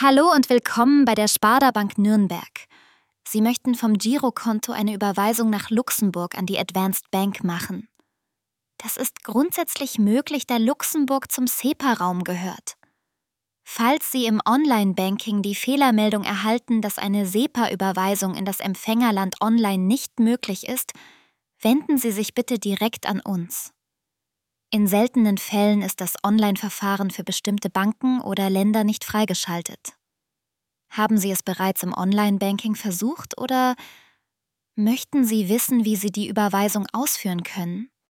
Hallo und willkommen bei der Sparda Bank Nürnberg. Sie möchten vom Girokonto eine Überweisung nach Luxemburg an die Advanced Bank machen. Das ist grundsätzlich möglich, da Luxemburg zum SEPA-Raum gehört. Falls Sie im Online-Banking die Fehlermeldung erhalten, dass eine SEPA-Überweisung in das Empfängerland online nicht möglich ist, wenden Sie sich bitte direkt an uns. In seltenen Fällen ist das Online-Verfahren für bestimmte Banken oder Länder nicht freigeschaltet. Haben Sie es bereits im Online-Banking versucht oder möchten Sie wissen, wie Sie die Überweisung ausführen können?